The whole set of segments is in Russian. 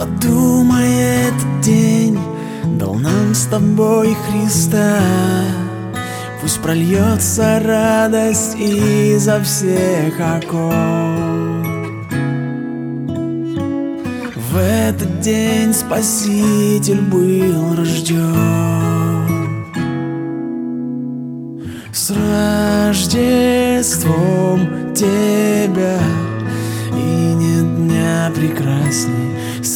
Подумай, этот день дал нам с тобой Христа. Пусть прольется радость изо всех окон. В этот день Спаситель был рожден. С Рождеством тебя, и нет дня прекрасней. С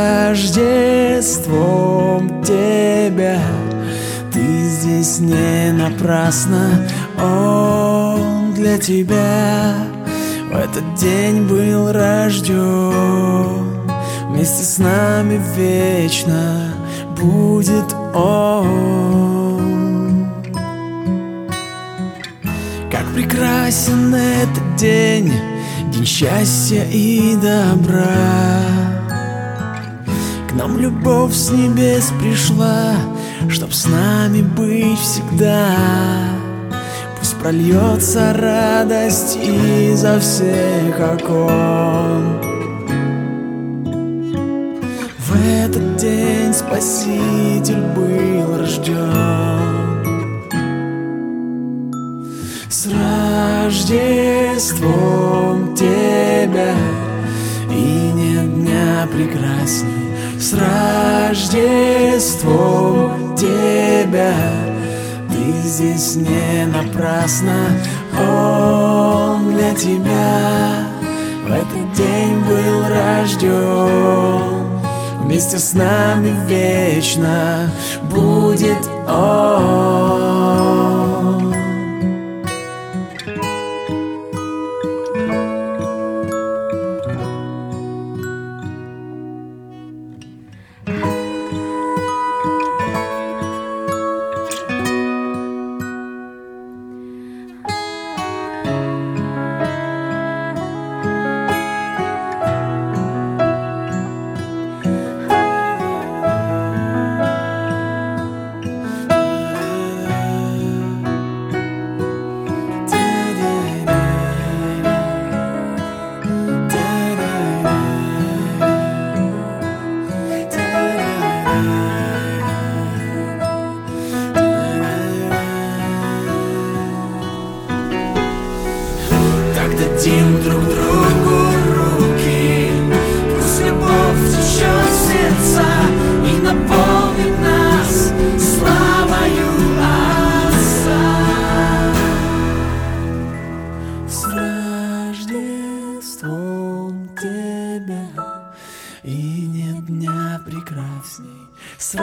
Рождеством тебя, ты здесь не напрасно. Он для тебя в этот день был рожден. Вместе с нами вечно будет Он. Как прекрасен этот день, день счастья и добра. К нам любовь с небес пришла, чтоб с нами быть всегда. Пусть прольется радость изо всех окон. В этот день Спаситель был рожден. С Рождеством тебя, и нет дня прекрасней. С Рождеством тебя, ты здесь не напрасно. Он для тебя в этот день был рожден. Вместе с нами вечно будет Он. Дадим друг другу руки, пусть любовь течет в сердца и наполнит нас славою Отца. С Рождеством тебя, и нет дня прекрасней. С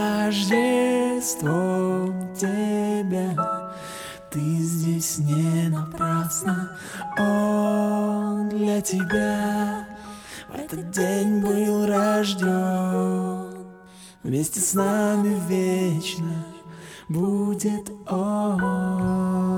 Рождеством тебя, ты здесь не напрасно. Он для тебя в этот день был рожден. Вместе с нами вечно будет Он.